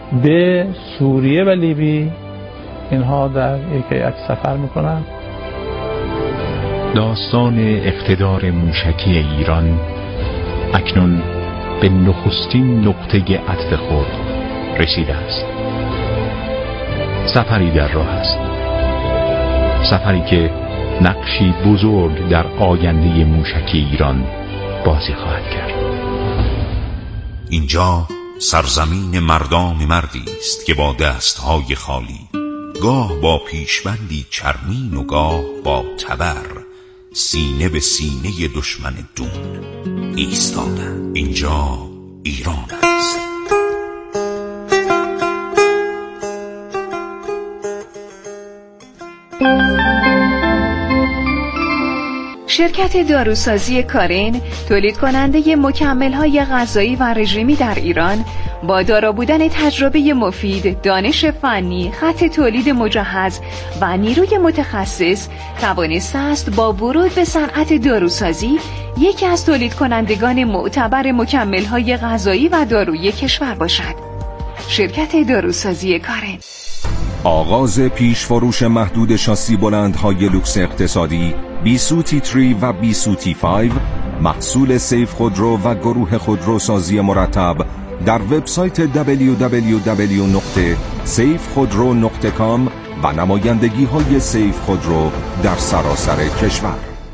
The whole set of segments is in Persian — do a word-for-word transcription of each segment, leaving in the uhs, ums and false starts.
به سوریه و لیبی اینها در یک هیئت سفر میکنند. داستان اقتدار موشکی ایران اکنون به نخستین نقطه عطف خود رسیده است. سفری در راه است، سفری که نقشی بزرگ در آینده موشکی ایران بازی خواهد کرد. اینجا سرزمین مردان مردی است که با دستهای خالی، گاه با پیشبندی چرمین و گاه با تبر، سینه به سینه دشمن دون ایستادند. اینجا ایران است. شرکت داروسازی کارین، تولید کننده مکمل‌های غذایی و رژیمی در ایران، با دارا بودن تجربه مفید، دانش فنی، خط تولید مجهز و نیروی متخصص، توانسته است با ورود به صنعت داروسازی یکی از تولید کنندگان معتبر مکمل‌های غذایی و دارویی کشور باشد. شرکت داروسازی کارین. آغاز پیش فروش محدود شاسی بلندهای لوکس اقتصادی بیسو تی سه و بیسو تی پنج، محصول سیف خودرو و گروه خودروسازی مرتب، در وبسایت دبلیو دبلیو دبلیو دات سیف خودرو دات کام و نمایندگی های سیف خودرو در سراسر کشور.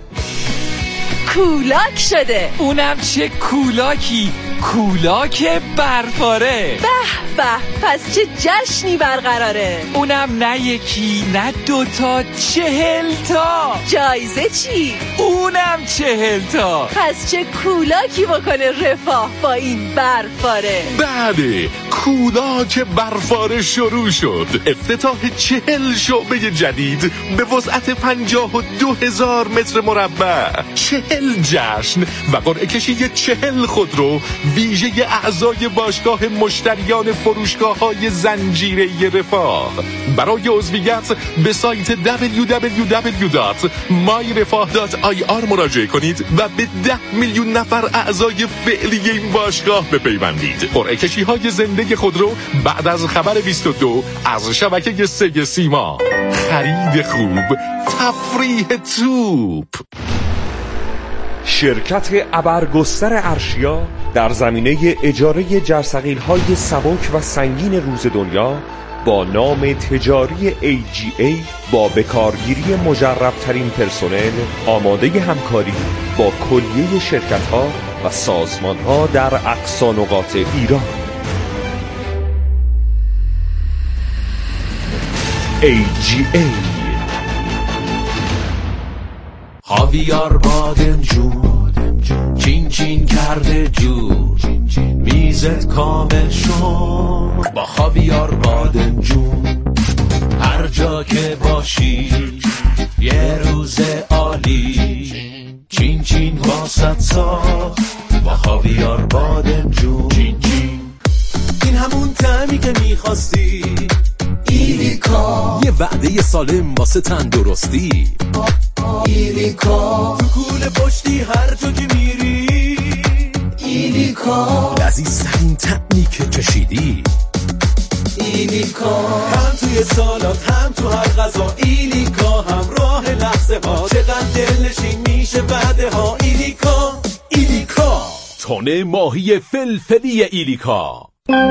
کولاک شده. اونم چه کولاکی؟ کولاک برفاره. به به، پس چه جشنی برقراره. اونم نه یکی نه دوتا، چهل تا. جایزه چی؟ اونم چهل تا. پس چه کولاکی بکنه رفاه با این برفاره. بله، کولاک برفاره شروع شد. افتتاح چهل شعبه جدید به وسعت پنجاه و دو هزار متر مربع، چهل جشن و قرعه کشی چهل خودرو ویژه اعضای باشگاه مشتریان فروشگاه‌های زنجیره رفاه. برای عضویت به سایت دبلیو دبلیو دبلیو دات مای رفاه دات آی آر مراجعه کنید و به ده میلیون نفر اعضای فعلی این باشگاه بپیوندید. قرعه کشی‌های زنده خودرو بعد از خبر بیست و دو از شبکه سه سیما. خرید خوب، تفریح توپ. شرکت ابرگستر ارشیا در زمینه اجاره جرثقیل‌های سبک و سنگین روز دنیا با نام تجاری ای جی ای با بکارگیری مجرب‌ترین پرسنل آماده همکاری با کلیه شرکت‌ها و سازمان‌ها در اقصا نقاط ایران. ای جی ای. هاویار بادمجون چین چین کرده جون، میزت کامل شد با خاویار بادمجون. هر جا که باشی یه روز عالی، چین چین واسط ساخت با خاویار بادمجون. چین چین، این همون طعمی که میخواستی. ایلیکا، یه وعده سالم واسه تندرستی. ایلیکا، تو کوله پشتی هر جا که میری. ایلیکا، لذیذترین طعمی که چشیدی. ایلیکا، هم توی سالات هم تو هر غذا. ایلیکا، همراه لحظه ها، چقدر دلنشین میشه بعده ها. ایلیکا، ایلیکا، تن ماهی فلفلی ایلیکا.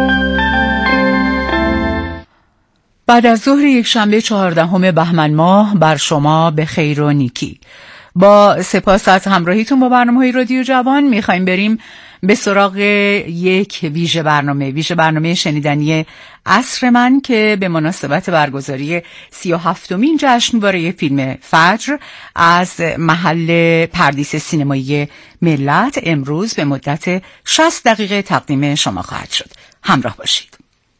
بعد از ظهر یک شنبه چهاردهم بهمن ماه بر شما به خیر و نیکی. با سپاس از همراهیتون با برنامه‌های رادیو جوان میخوایم بریم به سراغ یک ویژه برنامه ویژه برنامه شنیدنی عصر من که به مناسبت برگزاری سی و هفتمین جشنواره فیلم فجر از محل پردیس سینمایی ملت امروز به مدت شصت دقیقه تقدیم شما خواهد شد. همراه باشید.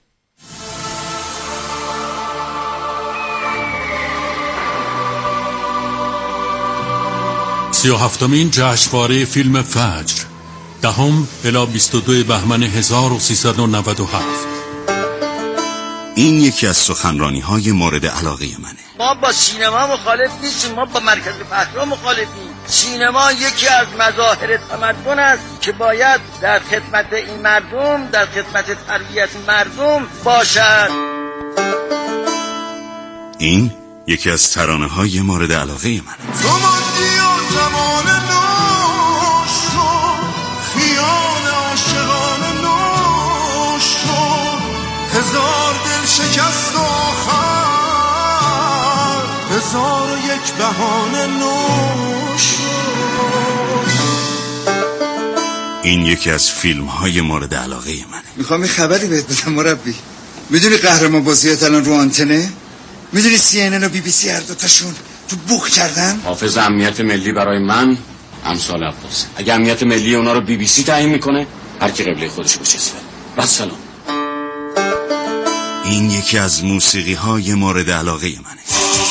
سی و هفتمین جشنواره فیلم فجر، دهم الی بیست و دو بهمن هزار و سیصد و نود و هفت. این یکی از سخنرانی‌های مورد علاقه منه. ما با سینما مخالف نیستیم، ما با مرکز فکرها مخالفیم. سینما یکی از مظاهر تمدن است که باید در خدمت این مردم، در خدمت تربیت مردم باشد. این یکی از ترانه‌های مورد علاقه من. تو ماندی و زمان نو شد، خیال عاشقانه نو شد، هزار دل شکست آخر، هزار و یک بهانه نو شد. این یکی از فیلم‌های مورد علاقه منه. میخوام یه خبری بهت بدم مربی. میدونی قهرمان بازیات الان رو آنتنه؟ میدونی سی ان ان و بی بی سی هر دوتاشون تو بوق کردن؟ حافظ امنیت ملی برای من امثال عباس. اگه امنیت ملی اونا رو بی بی سی تعیین میکنه، هر کی قبله خودش بچسبه. و سلام. این یکی از موسیقی‌های مورد علاقه منه.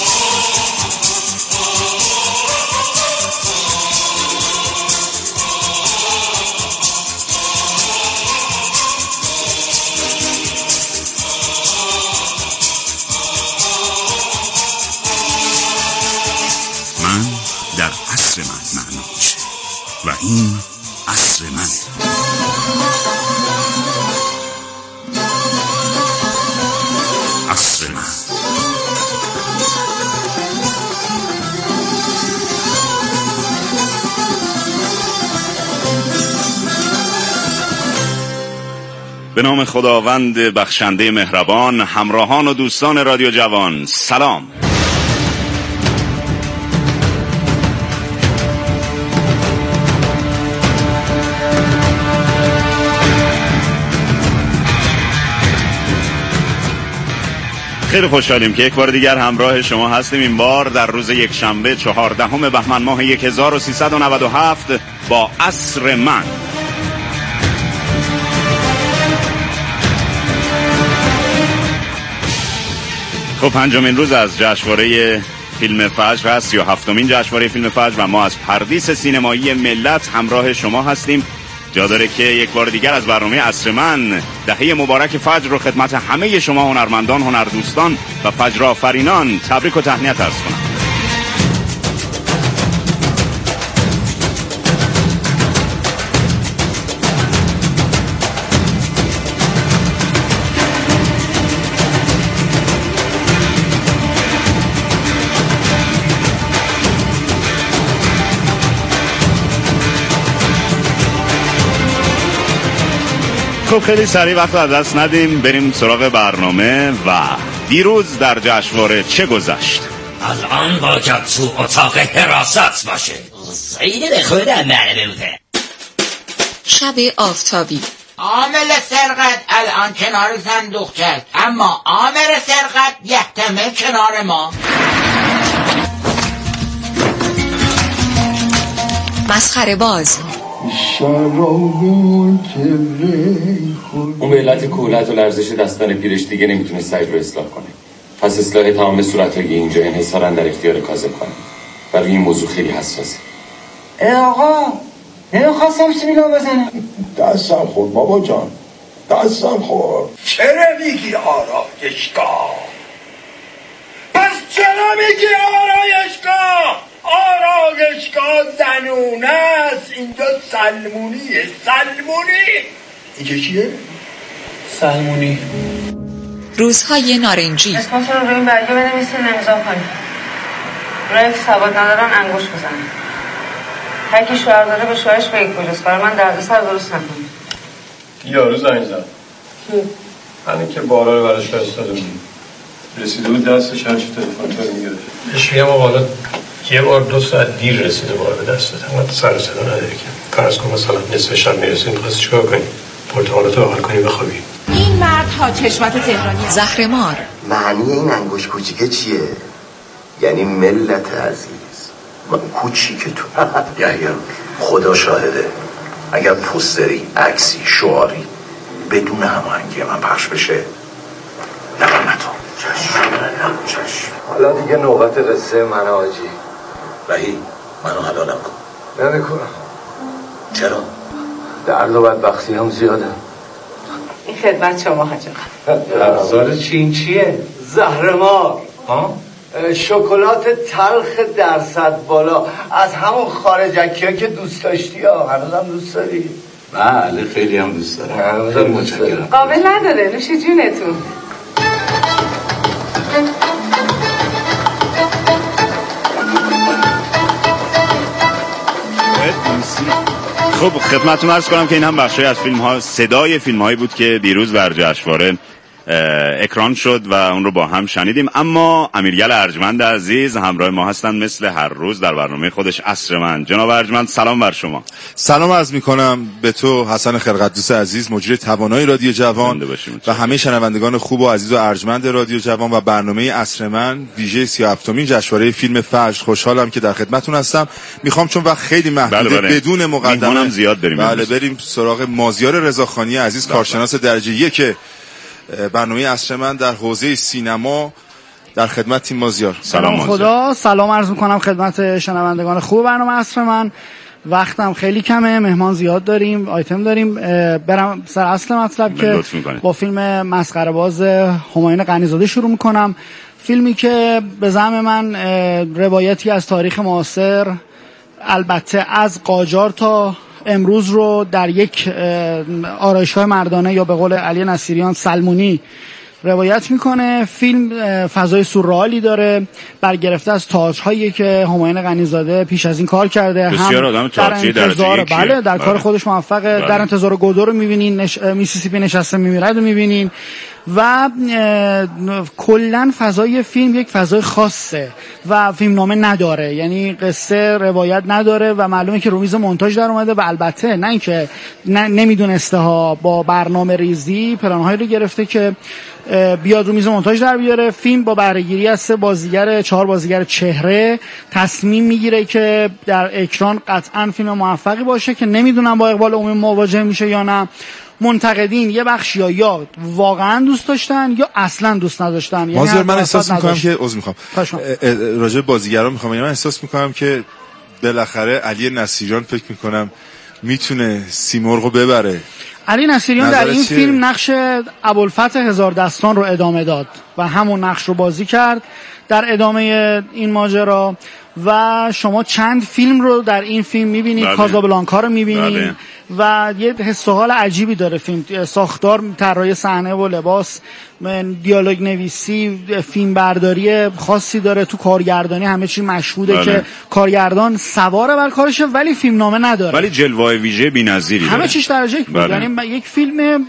من در عصر من معنا میشه و این عصر منه. عصر من. به نام خداوند بخشنده مهربان، همراهان و دوستان رادیو جوان، سلام. خیلی خوشحالیم که یک بار دیگر همراه شما هستیم، این بار در روز یک شنبه چهاردهم بهمن ماه هزار و سیصد و نود و هفت با عصر من. خب پنجمین روز از جشنواره فیلم فجر هست یا هفتمین جشنواره فیلم فجر و ما از پردیس سینمایی ملت همراه شما هستیم. جا داره که یک بار دیگر از برنامه عصر من دهه مبارک فجر رو خدمت همه شما هنرمندان، هنردوستان و فجر آفرینان تبریک و تهنیت عرض کنم. خب خیلی سریع وقت از دست ندیم، بریم سراغ برنامه. و دیروز در جشنواره چه گذشت؟ الان باید تو اتاق حراست باشه. خیلی به خودم معلومه بوده. شب آفتابی. عامل سرقت الان کنار صندوق کرد، اما عامل سرقت یحتمل کنار ما. مسخره باز. اون به علت کولت و لرزش دستان پیرش دیگه نمیتونه سعی رو اصلاح کنه. پس اصلاح تمام صورت‌های اینجا انحصاراً در اختیار کاظم خانم. برای این موضوع خیلی حساسه. ای آقا نمیخواستم سیلا بزنم. دستم خورد بابا جان، دستم خورد. چرا میگی آرایشگاه؟ پس چرا میگی آرایشگاه؟ آرایشگاه زنونه است، اینجا سلمونیه. سلمونی اینجا چیه؟ سلمونی. روزهای نارنجی. اسمتون رو روی این برگه بنویسین، امضا کنید. برای که سواد ندارن انگوش بزنن. هر کی شوهر داره به شوهرش بگه کجاست، برای من دردسر درست نکنید. یارو زنگ زد. کی؟ همین که بارا رو براش فرستاده بود. رسیده بود دستش، هرچی تلفن تو رو میگرفت. بهش میگم آقا حالا یه بار دو ساعت دیر رسیده بار به دستت، انقدر سر صدا نداری که فرض کن مثلا نصف شب میرسیم میخواستی چیکار کنی؟ پرتقالاتو بغل کنی بخوابی. این مردها چشمت تهرانی. زهرمار. معنی این انگوش کوچیکه چیه؟ یعنی ملت عزیز من کوچیک تو یحیی خدا شاهده اگر پوستری، عکسی، شعاری بدون هماهنگی من پخش بشه نبرم تو. چشم. حالا دیگه نوبت قصه من آجی. وحید منو حلالم کن. نمیکنم. چرا؟ درد و بدبختی هم زیاده. این خدمت شما حاج آقا. ابزار چین چیه؟ زهرمار. ها؟ شکلات تلخ درصد بالا از همون خارجکی ها که دوست داشتی ها. هنوزم دوست داری؟ بله خیلی هم دوست دارم. خیلی متشکرم. قابل نداره، نوش جونتون. خب خدمتتون عرض کنم که این هم بخشی از فیلم ها، صدای فیلم هایی بود که دیروز بر جشنواره اکران شد و اون رو با هم شنیدیم. اما امیرگل ارجمند عزیز همراه ما هستند مثل هر روز در برنامه خودش عصر من. جناب ارجمند سلام بر شما. سلام عرض میکنم به تو حسن خرقدوس عزیز، مجری توانای رادیو جوان و همه شنوندگان خوب و عزیز و ارجمند رادیو جوان و برنامه عصر من ویژه سی و هفتمین جشنواره فیلم فجر. خوشحالم که در خدمتتون هستم. میخوام چون وقت خیلی محدوده بله بله. بدون مقدمه زیاد بریم بله بریم سراغ مازیار رضاخانی عزیز، کارشناس درجه یک برنامه عصر من در حوزه سینما. در خدمت تیم مازیار. سلام خدا، سلام عرض میکنم خدمت شنوندگان خوب برنامه عصر من. وقتم خیلی کمه، مهمان زیاد داریم، آیتم داریم. برم سر اصل مطلب که با فیلم مسخره باز همایون غنی‌زاده شروع میکنم. فیلمی که به زعم من روایتی از تاریخ معاصر، البته از قاجار تا امروز رو در یک آرایشگاه مردانه یا به قول علی نصیریان سلمونی روایت میکنه. فیلم فضای سورئالی داره، برگرفته از تئاترهایی که همایون غنی‌زاده پیش از این کار کرده. هم در انتظار بله در کار خودش موفقه. در انتظار گودو رو میبینین، نش... میسیسیپی نشسته میمیرد رو میبینین و کلن فضای فیلم یک فضای خاصه و فیلم نامه نداره، یعنی قصه روایت نداره و معلومه که رو میز مونتاژ در اومده و البته نه اینکه نمیدونسته ها، با برنامه ریزی پلان‌هایی رو گرفته که بیاد رو میز مونتاژ در بیاره. فیلم با بهره‌گیری از سه بازیگر چهار بازیگر چهره تصمیم میگیره که در اکران قطعا فیلم موفقی باشه که نمیدونم با اقبال عمومی مواجه میشه یا نه. منتقدین یه بخشی یا یا واقعا دوست داشتن یا اصلا دوست نداشتن. یعنی من احساس میکنم که عذر میخوام راجع به بازیگران میخوام من احساس میکنم که بالاخره علی نصیریان فکر میکنم میتونه سیمرغو ببره. علی نصیریان در این چیه؟ فیلم نقش ابوالفتح هزار دستان رو ادامه داد و همون نقش رو بازی کرد در ادامه این ماجرا و شما چند فیلم رو در این فیلم میبینید. کازابلانکا رو میبینید و یه حس و حال عجیبی داره فیلم. ساختار، طراحی صحنه و لباس، دیالوگ نویسی، فیلم برداری خاصی داره. تو کارگردانی همه چی مشهوده بله. که کارگردان سواره بر کارشه ولی فیلم نامه نداره، ولی جلوه ویژه بی‌نظیری داره. همه چیش درجه یک بود. یعنی یک فیلم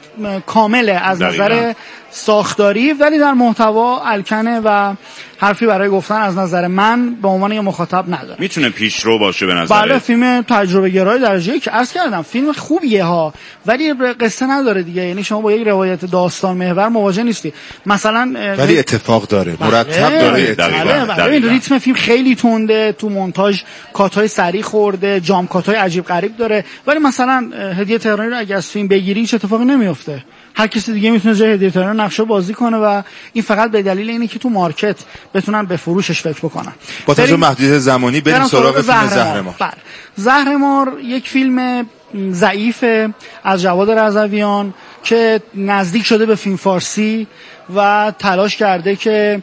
کامله از دقیقا. نظر ساختاری ولی در محتوا الکنه و حرفی برای گفتن از نظر من به عنوان یه مخاطب نداره. میتونه پیشرو باشه به نظر. بله فیلم تجربه گرای درجه یک عرض کردم، فیلم خوبیه ها ولی قصه نداره دیگه. یعنی شما با یک روایت داستان محور مواجه نیستی. مثلا ولی اتفاق داره، مرتب داره. ببین ریتم فیلم خیلی تنده، تو مونتاژ کاتای سری خورده، جام کاتای عجیب غریب داره. ولی مثلا هدیه تهرانی رو اگه از فیلم بگیری هیچ اتفاقی نمیفته. هر کسی دیگه میتونه جای هدیه تهرانی نقشه بازی کنه و این فقط به دلیل اینه که تو مارکت بتونن به فروشش فکر بکنن. با توجه به محدودیت زمانی بریم سراغ فیلم زهرمار. بله زهرمار یک فیلم ضعیف از جواد رضویان که نزدیک شده به فیلم فارسی و تلاش کرده که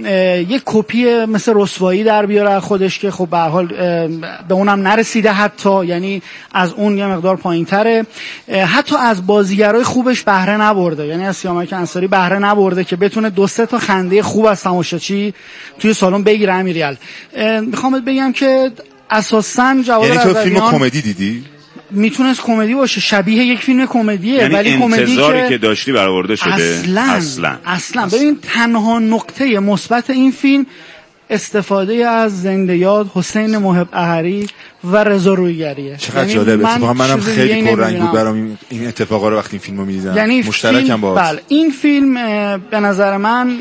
یک کپی مثل رسوایی در بیاره خودش که خب به هر حال به اونم نرسیده، حتی یعنی از اون یه مقدار پایین‌تره. حتی از بازیگرای خوبش بهره نبرده، یعنی از سیامک انصاری بهره نبرده که بتونه دو سه تا خنده خوب از تماشاچی توی سالن بگیره. امیریال میخوام بگم که اساساً جواد رضویان، یعنی تو فیلم کمدی دیدی؟ میتونست کمدی باشه، شبیه یک فیلم کمدیه، یعنی ولی کمدی انتظاری که, که داشتی برآورده شده. اصلا اصلا, اصلا. ببین تنها نقطه مثبت این فیلم استفاده از زنده یاد حسین محب احری و رضا رویگریه. چقدر یعنی جالب. اتفاقا من منم خیلی پررنگ بود برام این اتفاقا رو وقتی این فیلمو می‌دیدم. یعنی مشترکم باهاش. بله این فیلم به نظر من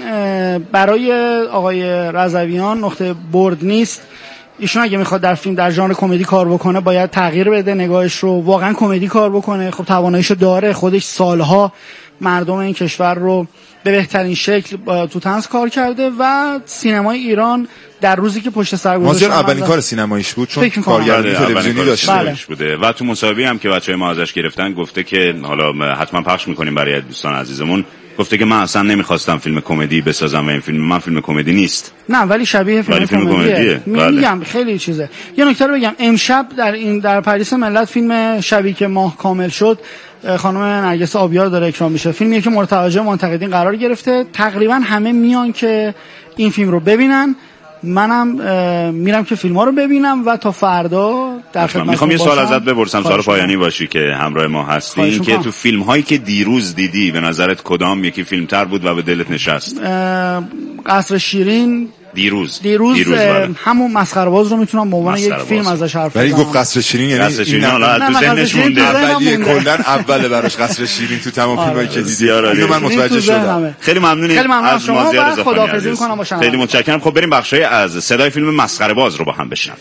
برای آقای رضویان نقطه برد نیست. ایشون اگه میخواد در فیلم در ژانر کمدی کار بکنه باید تغییر بده نگاهش رو، واقعا کمدی کار بکنه. خب تواناییشو داره، خودش سالها مردم این کشور رو به بهترین شکل تو طنز کار کرده و سینمای ایران در روزی که پشت سر گذاشتن اولین کار سینماییش بود چون کارگردانی تلویزیونی داشت بله. بوده و تو مسابقه هم که بچهای ما ازش گرفتن گفته که حالا حتما پخش میکنیم برای دوستان عزیزمون گفته که من اصلا نمیخواستم فیلم کمدی بسازم و این فیلم من فیلم کمدی نیست. نه ولی شبیه فیلم, فیلم کمدیه. بله. میگم خیلی چیزه. یه نکته رو بگم، امشب در این در پاریس ملت فیلم شبی که ماه کامل شد خانم نرگس آبیار داره اکرام میشه. فیلمیه که مورد توجه منتقدین قرار گرفته. تقریبا همه میان که این فیلم رو ببینن. منم میرم که فیلم ها رو ببینم و تا فردا در خدمت میخوام یه سوال ازت بپرسم، سوال پایانی باشی که همراه ما هستی، که تو فیلم هایی که دیروز دیدی به نظرت کدام یکی فیلم تر بود و به دلت نشست؟ قصر شیرین دیروز دیروز, دیروز همون مسخره باز رو میتونم به عنوان یک فیلم ازش حرف بزنم. ولی گفت قصر شیرین یعنی قصر شیرین حالا تو ذهنش مونده، اولیه کلا اوله براش قصر شیرین تو تمام فیلمایی که دیدی. اینو من متوجه شدم. خیلی ممنونیم از مازیار رضاخانی عزیز. خیلی متشکرم. خب بریم بخشای از صدای فیلم مسخره باز رو با هم بشنویم.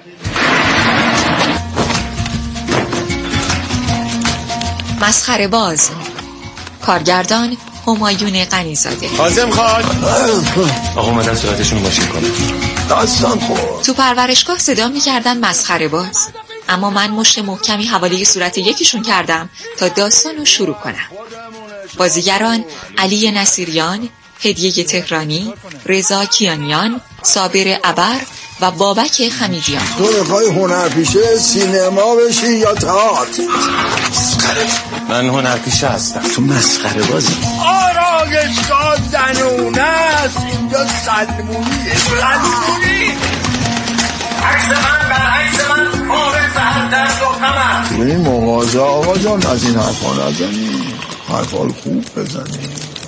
مسخره باز، کارگردان همایون غنیزاده. حازم خان آقا اومدن صورتشون رو ماشین کنه. داستان خورد. تو پرورشگاه صدا می‌کردن مسخره باز، اما من مشت محکمی حواله صورت یکیشون کردم تا داستان رو شروع کنم. بازیگران علی نصیریان، هدیه تهرانی، رضا کیانیان، صابر ابر و بابک خمیدیان. تو میخوای هنرپیشه سینما بشی یا تئاتر؟ من هنرپیشه هستم. تو مسخره بازی. آرایشگاه زنونه است، اینجا سلمونیه. سلمونی عکس من بر عکس من فارغ هر درد و غم. این مغازه آقا جان از این حرفا نزنی، حرفا خوب بزنی.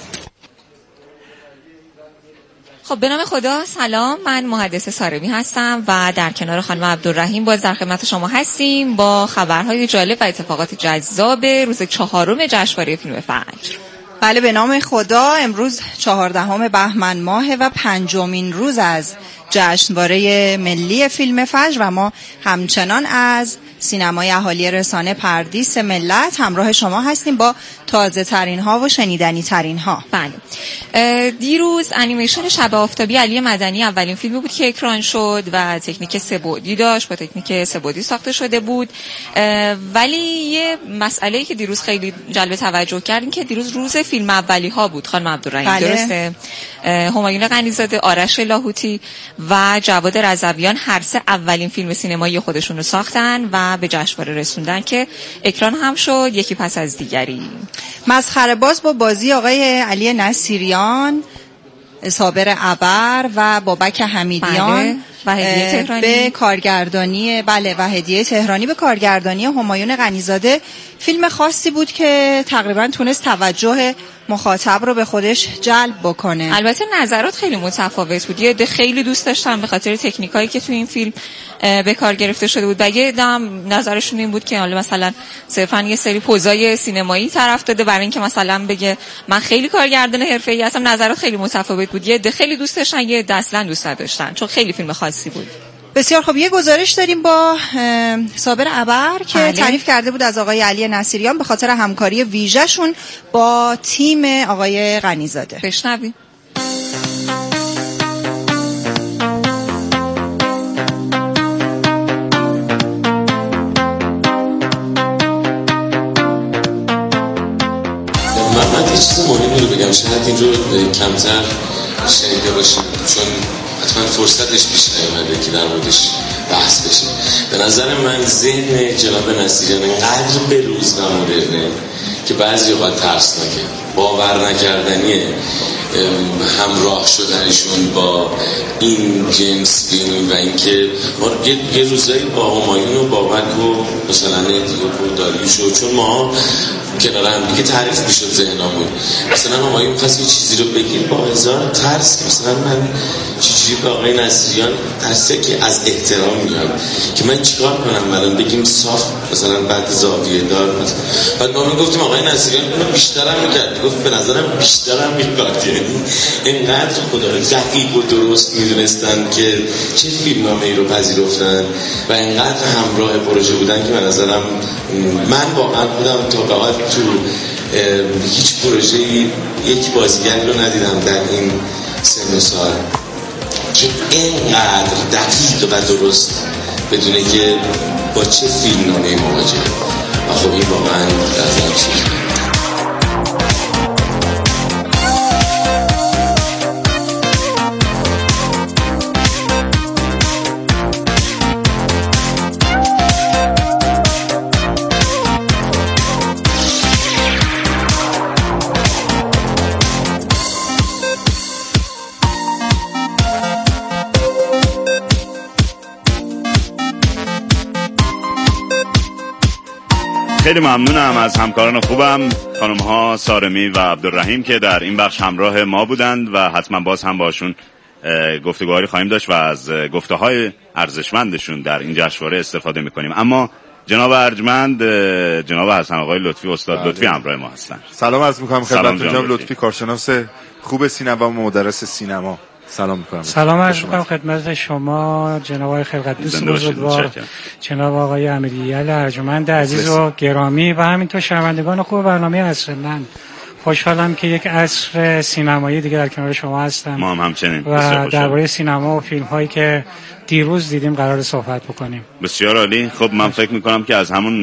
خب به نام خدا، سلام، من محدث سارمی هستم و در کنار خانم عبدالرحیم باز در خدمت شما هستیم با خبرهای جالب و اتفاقات جذاب روز چهارم جشنواره فیلم فجر. بله به نام خدا، امروز چهاردهم بهمن ماه و پنجمین روز از جشنواره ملی فیلم فجر و ما همچنان از سینمای اهالی رسانه پردیس ملت همراه شما هستیم با تازه ترین ها و شنیدنی ترین ها. بله، دیروز انیمیشن شب آفتابی علی مدنی اولین فیلمی بود که اکران شد و تکنیک سه بعدی داشت، با تکنیک سه بعدی ساخته شده بود. ولی یه مسئله‌ای که دیروز خیلی جلب توجه کرد این که دیروز روز فیلم اولی ها بود. خانم عبدالرحیم بله. درسته؟ همایون غنیزاده، آرش لاهوتی و جواد رضویان هر سه اولین فیلم سینمایی خودشون رو ساختن و به جشنواره رسوندن که اکران هم شد یکی پس از دیگری. مسخره باز با بازی آقای علی نصیریان، صابر ابر و بابک حمیدیان بله. و هدیه تهرانی به کارگردانی بله و هدیه تهرانی به کارگردانی همایون غنیزاده فیلم خاصی بود که تقریبا تونست توجه مخاطب رو به خودش جلب بکنه. البته نظرات خیلی متفاوت بود. یه عده خیلی دوست داشتن به خاطر تکنیکایی که تو این فیلم به کار گرفته شده بود. بقیه هم نظرشون این بود که حالا مثلا صرفا یه سری پوزای سینمایی طرف داده برای اینکه مثلا بگه من خیلی کارگردان حرفه‌ای هستم. نظرات خیلی متفاوت بود. یه عده خیلی دوست داشتن، یه عده اصلا دوست نداشتن چون خیلی فیلم خاصی بود. بسیار خب، یه گزارش داریم با صابر ابر که بله. تعریف کرده بود از آقای علی نصیریان به خاطر همکاری ویژه‌شون با تیم آقای غنیزاده. بشنویم. من یه چیز مهمی رو بگم، شاید این رو کمتر شنیده باشیم چون حتما فرصتش پیش نیامده که در موردش بحث بشه. به نظر من ذهن جناب نصیریان انقدر بروز و مدرنه که بعضی اوقات ترسناکه، باور نکردنیه همراه شدنشون با این جنس فیلم و اینکه ما یه, یه روزایی با همایون و بابک و مثلا دیوپ و داریوش و چون ما کنار هم دیگه تعریف میشد ذهنمون، مثلا همایون می‌خواست یه چیزی رو بگیر با هزار ترس، مثلا من چجوری به آقای نصیریان ترسه که از احترام میام که من چیکار کنم الان بگیم صاف مثلا بعد زاویه دار مثلا. بعد ما میگفتیم آقای نصیریان اونو بیشترم میکرد، گفت به نظرم بیشترم میکرد. یعنی اینقدر خدا دقیق و درست میدونستن که چه فیلمنامه‌ای رو پذیرفتن و اینقدر همراه پروژه بودن که به نظرم من واقعا خودم تا به تو هیچ پروژه‌ای یک بازیگر رو ندیدم در این سن و سال که اینقدر دقیق و درست بدونه که با چه فیلمنامه‌ای مواجهه و خب این واقعا در ذهن خیلی ممنونم از همکاران خوبم خانم ها سارمی و عبدالرحیم که در این بخش همراه ما بودند و حتما باز هم باشون گفتگوهایی خواهیم داشت و از گفته های ارزشمندشون در این جشنواره استفاده میکنیم. اما جناب ارجمند، جناب حسن آقای لطفی، استاد بله. لطفی همراه ما هستن. سلام عرض میکنم خدمت جناب لطفی، کارشناس خوب سینما و مدرس سینما. سلام میکنم. سلام عرض میکنم خدمت شما جناب آقای خلقت دوست بزرگوار، جناب آقای امیریل ارجمند عزیز و گرامی و همینطور شنوندگان خوب برنامه اصرمند. خوشحالم که یک عصر سینمایی دیگه در کنار شما هستم. ما هم همچنین. و درباره سینما و فیلم هایی که دیروز دیدیم قرار صحبت بکنیم. بسیار عالی. خب من فکر میکنم که از همون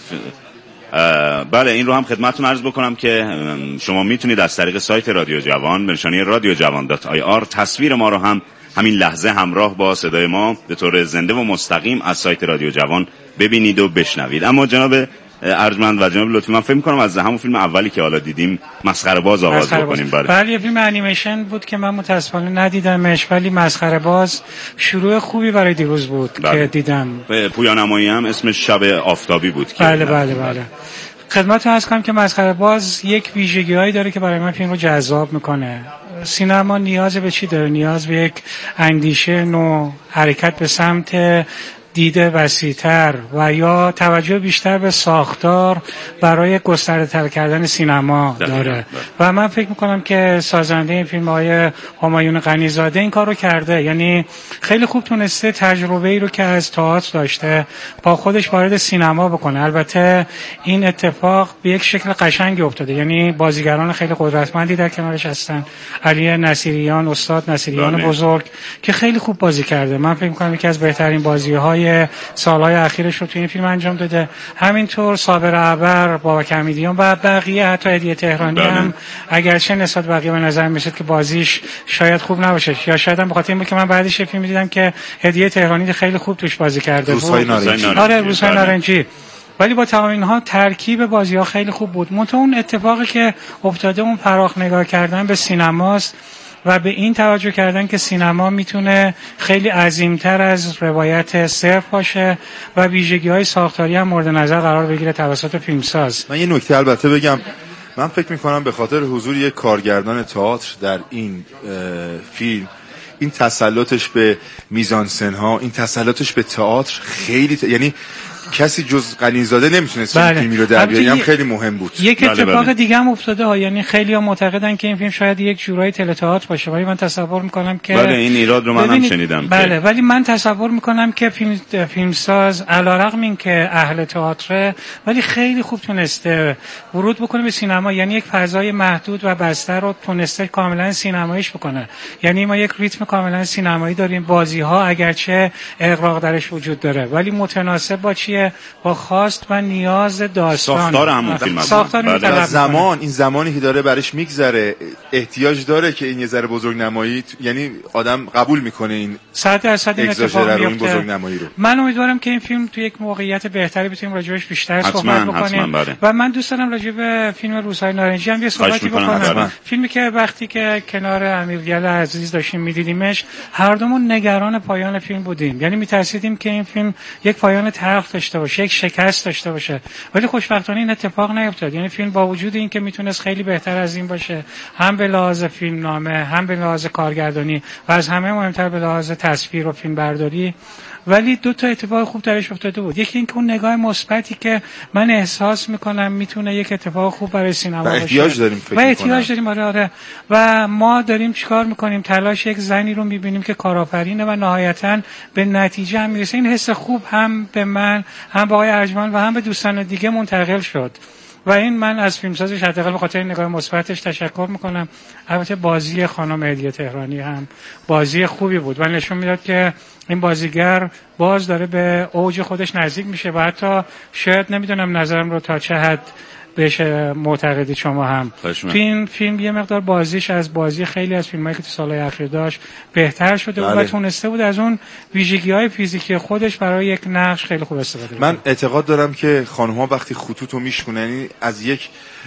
بله این رو هم خدمتتون عرض بکنم که شما میتونید از طریق سایت رادیو جوان به نشانی رادیو جوان دات آی آر تصویر ما رو هم همین لحظه همراه با صدای ما به طور زنده و مستقیم از سایت رادیو جوان ببینید و بشنوید. اما جناب ارجمند و جناب لطفی من فکر می‌کنم از همون فیلم اولی که حالا دیدیم مسخره باز آغاز بکنیم. بله بله فیلم انیمیشن بود که من متأسفانه ندیدمش، ولی مسخره باز شروع خوبی برای دیروز بود بله. که دیدم. پویانمایی هم اسمش شب آفتابی بود که بله بله بله خدمتتون عرض کنم که مسخره باز یک ویژگی‌هایی داره که برای من فیلم رو جذاب میکنه. سینما نیاز به چی داره؟ نیاز به یک اندیشه نو، حرکت به سمت دیده وسیع‌تر و یا توجه بیشتر به ساختار برای گسترده‌تر کردن سینما داره و من فکر میکنم که سازنده این فیلم های همایون غنی‌زاده این کار رو کرده. یعنی خیلی خوب تونسته تجربه ای رو که از تئاتر داشته با خودش وارد سینما بکنه. البته این اتفاق به یک شکل قشنگی افتاده، یعنی بازیگران خیلی قدرتمندی در کنارش هستن. علی نصیریان، استاد نصیریان بله. بزرگ که خیلی خوب بازی کرده. من فکر میکنم یکی از بهترین بازی‌های سالهای اخیرش رو تو این فیلم انجام داده. همینطور صابر عبر، بابک حمیدیان و بقیه، حتی هدیه تهرانی بله. هم اگرچه نسبت بقیه به نظر میاد که بازیش شاید خوب نباشه یا شاید هم بخاطر اینکه من بعدش یه فیلم دیدم که هدیه تهرانی خیلی خوب توش بازی کرده بود. روزهای نارنجی. آره روزهای نارنجی. ولی با تمام اینها ترکیب بازی‌ها خیلی خوب بود. منتها اون اتفاقی که افتاده اون پراخ نگاه کردن به سینماست و به این توجه کردن که سینما میتونه خیلی عظیمتر از روایت صرف باشه و ویژگی‌های ساختاری هم مورد نظر قرار بگیره توسط فیلمساز. من یه نکته البته بگم، من فکر میکنم به خاطر حضور یک کارگردان تئاتر در این فیلم، این تسلطش به میزانسن ها، این تسلطش به تئاتر خیلی ت... یعنی کسی جز غنی‌زاده نمیتونست این فیلمی رو در بیاره، هم خیلی مهم بود. یک اتفاق بله بله. دیگه هم افتاده ها، یعنی خیلی ها معتقدن که این فیلم شاید یک جورایی تئاتر باشه، ولی من تصور میکنم که بله این ایراد رو من هم شنیدم بله که... ولی من تصور میکنم که فیلم فیلمساز علیرغم این که اهل تئاتر ولی خیلی خوب تونسته ورود بکنه به سینما، یعنی یک فضای محدود و بسته رو تونسته کاملا سینماییش بکنه. یعنی ما یک ریتم کاملا سینمایی داریم، بازی‌ها اگرچه اغراق درش وجود داره ولی متناسب با چیه؟ با خواست و نیاز داستان، ساختار همون فیلم است. بله. زمان این زمانی که داره برش میگذره احتیاج داره که این یه ذره بزرگنمایی، یعنی آدم قبول میکنه این صد درصد این اتفاق میفته. بزرگنمایی رو من امیدوارم که این فیلم تو یک موقعیت بهتری بتونیم راجعش بیشتر صحبت بکنیم بله. و من دوست دارم راجع به فیلم روزهای نارنجی هم یه صحبتی بکنم. فیلمی که وقتی که کنار امیرگل عزیز داشتیم میدیدیمش هر دومون نگران پایان فیلم بودیم، یعنی میترسیدیم که این فیلم یک پایان تلخ داشته باشه، یک شکست داشته باشه، ولی خوشبختانه این اتفاق نیفتاد. یعنی فیلم با وجود این که میتونست خیلی بهتر از این باشه، هم به لحاظ فیلم نامه، هم به لحاظ کارگردانی و از همه مهمتر به لحاظ تصویر و فیلم برداری، ولی دو تا اتفاق خوب درش افتاده بود. یکی اینکه اون نگاه مثبتی که من احساس میکنم میتونه یک اتفاق خوب برای سینما باشه. احتیاج داریم فکر و احتیاج داریم آره آره. و ما داریم چیکار میکنیم؟ تلاش یک زنی رو میبینیم که کارآفرینه و نهایتاً به نتیجه هم میرسه. این حس خوب هم به من، هم به آقای ارجمند و هم به دوستان دیگه منتقل شد و این من از فیلمسازش حداقل به خاطر این نگاه مثبتش تشکر میکنم. البته بازی خانم هدیه تهرانی هم بازی خوبی بود و نشون میداد که این بازیگر باز داره به اوج خودش نزدیک میشه و حتی شاید نمیدونم نظرم رو تا چه حد بهش معتقدی شما هم. تو این فیلم یه مقدار بازیش از بازی خیلی از فیلمایی که تو سالهای اخیر داشت بهتر شده بود و تونسته بود از اون ویژگی‌های فیزیکی خودش برای یک نقش خیلی خوب استفاده کنه. من اعتقاد دارم که خانم‌ها وقتی خطوطو میشکنن، یعنی از یک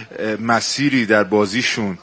مسیری در بازیشون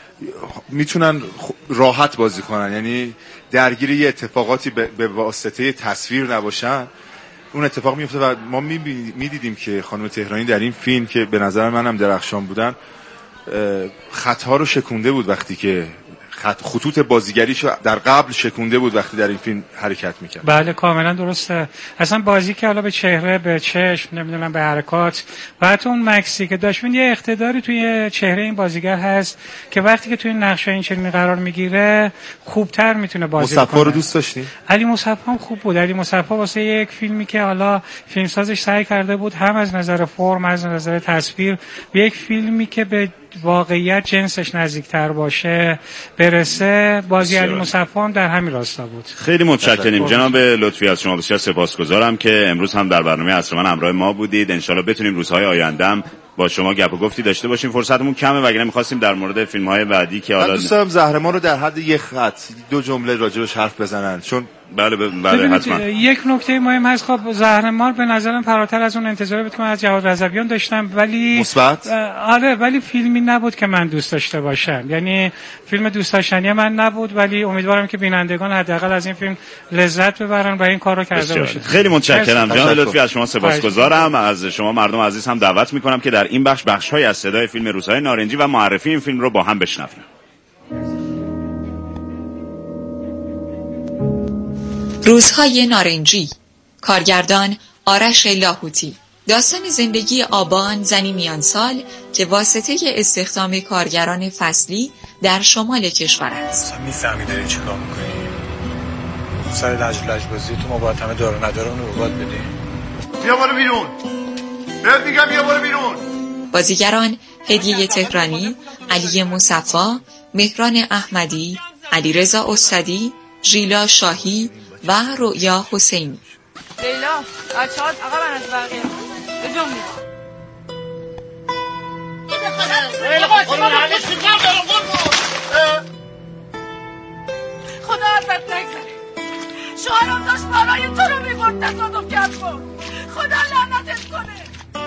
میتونن راحت بازی کنن، یعنی درگیر یه اتفاقاتی به واسطه تصویر نباشن. اون اتفاق میفته و ما میدیدیم که خانم تهرانی در این فیلم که به نظر منم درخشان بودن خطها رو شکونده بود وقتی که خط خطوط بازیگریشو در قبل شکونده بود وقتی در این فیلم حرکت میکرد. بله کاملا درسته. اصلا بازی که حالا به چهره، به چشم، نمیدونم به حرکات و حتی اون مکسی که داشت، یه اقتداری توی چهره این بازیگر هست که وقتی که توی نقشه این چنینی قرار میگیره خوبتر میتونه بازی کنه. مصطفی رو دوست داشتی؟ علی مصطفی هم خوب بود. علی مصطفی واسه یک فیلمی که حالا فیلمسازش سعی کرده بود هم از نظر فرم از نظر تصویر به یک فیلمی که به واقعیت جنسش نزدیکتر باشه برسه، بازی علی مصطفی هم در همین راستا بود. خیلی متشکرم جناب لطفی، از شما بسیار سپاسگزارم که امروز هم در برنامه عصر من همراه ما بودید. انشالله بتونیم روزهای آینده هم با شما گپ و گفتی داشته باشیم. فرصتمون کمه وگرنه می‌خواستیم در مورد فیلم‌های بعدی که حالا دوست دارم زهرمار رو در حد یک خط دو جمله راجبش حرف بزنن، چون بله بله حتما. یک نکته مهم هست، خب زهرمار به نظرم فراتر از اون انتظاری بود که من از جواد رضویان داشتم، ولی مثبت آره ولی فیلمی نبود که من دوست داشته باشم. یعنی فیلم دوست داشتنی من نبود، ولی امیدوارم که بینندگان حداقل از این فیلم لذت ببرن و این کارو کرده باشید. خیلی متشکرم جناب لطفی، از شما سپاسگزارم. از شما مردم عزیز هم دعوت می‌کنم که در این بخش بخش‌های از صدای فیلم روزهای نارنجی و معرفی این فیلم رو با هم بشنویم. روزهای نارنجی، کارگردان آرش لاهوتی. داستان زندگی آبان، زنی میان سال که واسطه استخدام کارگران فصلی در شمال کشور است. میفهمی داری چی کار میکنی؟ سر لج لجبازی تو ما باید همه داره نداره اونو باید بدی. بیا برو بیرون. بهت میگم بیا برو بیرون. بازیگران هدیه تهرانی، علی مصطفی، مهران احمدی، علیرضا اسدی، ژیلا شاهی و رؤیا حسینی. لیلا، بچه‌ها آقا من از بقیه. بجنب. خدا ازت نگذره. شوهرم داشت بالای تو رو میبرد تصادف کرد بود. خدا لعنتت کنه.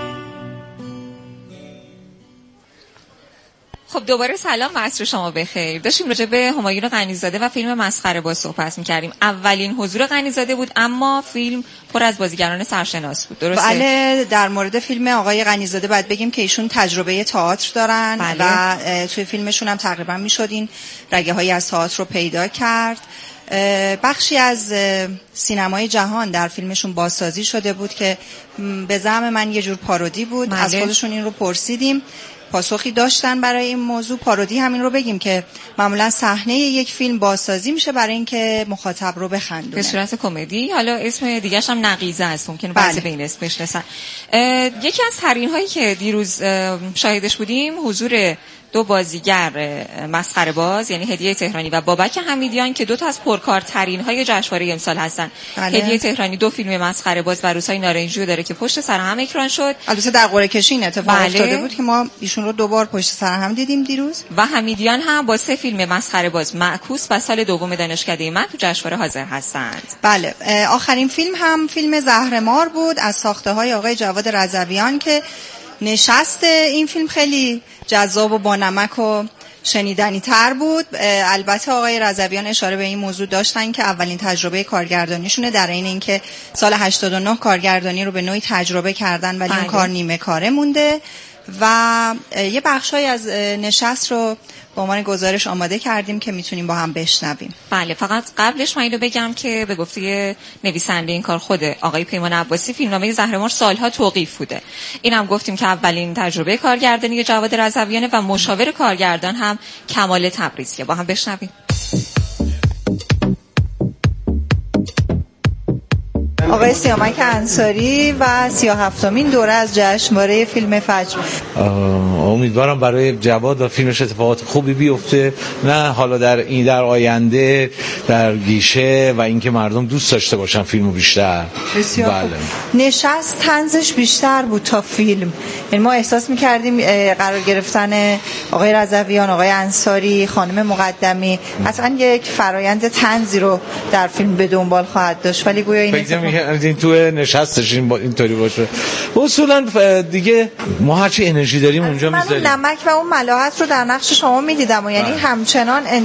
خب دوباره سلام و عصر شما بخیر. داشتیم راجع به همایون غنی‌زاده و فیلم مسخره باز صحبت می‌کردیم. اولین حضور غنی‌زاده بود اما فیلم پر از بازیگران سرشناس بود. درسته؟ بله، در مورد فیلم آقای غنی‌زاده باید بگیم که ایشون تجربه تئاتر دارن. بله. و توی فیلمشون هم تقریبا میشد این رگه‌هایی از تئاتر رو پیدا کرد. بخشی از سینمای جهان در فیلمشون بازسازی شده بود که به زعم من یه جور پارودی بود. بله. از خودشون این رو پرسیدیم، پاسخی داشتن برای این موضوع. پارودی همین رو بگیم که معمولا صحنه یک فیلم بازسازی میشه برای اینکه مخاطب رو بخندونه به صورت کمدی. حالا اسم دیگه‌ش هم نقیزه است، ممکنه بعضی به این اسم بشناسن. یکی از ترین هایی که دیروز شاهدش بودیم حضور دو بازیگر مسخره باز، یعنی هدیه تهرانی و بابک حمیدیان که دو تا از پرکارترین های جشنواره امسال هستن. بله. هدیه تهرانی دو فیلم مسخره باز و روزهای نارنجی رو داره که پشت سر هم اکران شد. البته در قرعه کشی این اتفاق بله. افتاده بود که ما ایشون رو دوبار پشت سر هم دیدیم دیروز. و حمیدیان هم با سه فیلم مسخره باز، معکوس و سال دوم دانشکده من تو جشنواره حاضر هستند. بله، آخرین فیلم هم فیلم زهرمار بود از ساخته های آقای جواد رضویان که نشست این فیلم خیلی جذاب و با نمک و شنیدنی تر بود. البته آقای رضویان اشاره به این موضوع داشتن که اولین تجربه کارگردانیشونه، در این اینکه سال هشتاد و نه کارگردانی رو به نوعی تجربه کردن ولی اون کار نیمه کاره مونده و یه بخشای از نشست رو به عنوان گزارش آماده کردیم که میتونیم با هم بشنویم. بله، فقط قبلش من اینو بگم که به گفته نویسنده این کار خود آقای پیمان عباسی، فیلمنامه زهرمار سالها توقیف بوده. اینم گفتیم که اولین تجربه کارگردانی جواد رضویانه و مشاور کارگردان هم کمال تبریزیه. با هم بشنویم. آقای سیامک انصاری و سی و هفتمین دوره از جشنواره فیلم فجر. امیدوارم برای جواد و فیلمش اتفاقات خوبی بیفته، نه حالا در این در آینده در گیشه و اینکه مردم دوست داشته باشن فیلمو بیشتر. بسیار بله. نشست طنزش بیشتر بود تا فیلم، یعنی ما احساس می‌کردیم قرار گرفتن آقای رضویان، آقای انصاری، خانم مقدمی قطعا یک فرایند طنزی رو در فیلم به دنبال خواهد داشت، ولی گویا این این تو نشستش این با اینطوری باشه. اصولا دیگه ما هرچی انرژی داریم اونجا میذاریم. من نمک و اون ملاحت رو در نقش شما میدیدم و یعنی همچنان